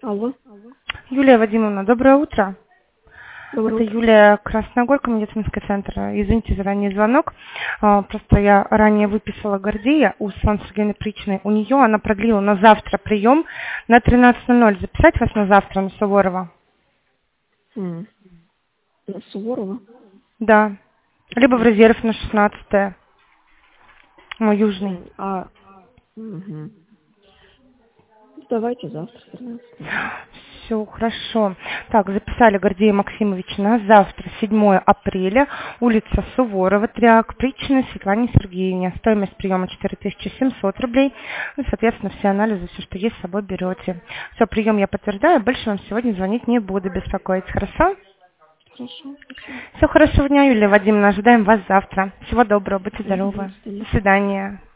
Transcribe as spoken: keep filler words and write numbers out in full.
Алло, Юлия Вадимовна, доброе утро. доброе Это утро. Юлия Красногорка, медицинский центр. Извините за ранний звонок. А, Просто я ранее выписала Гордея у Светланы Сергеевны Причиной. У нее она продлила на завтра прием на тринадцать ноль ноль. Записать вас на завтра на Суворова? М, На Суворова. Да. Либо в резерв на шестнадцатое. Мой южный. М, А, мгм. Давайте завтра, тринадцать. Все хорошо. Так, записали Гордея Максимовича на завтра, седьмое апреля, улица Суворова, Триак, Причина Светлане Сергеевне. Стоимость приема четыре тысячи семьсот рублей. Ну, соответственно, все анализы, все, что есть, с собой берете. Все, прием я подтверждаю, больше вам сегодня звонить не буду, беспокоить. Хорошо? Хорошо, спасибо. Все, хорошего дня, Юлия Вадимовна. Ожидаем вас завтра. Всего доброго, будьте Мгм, До здоровы. До свидания. свидания.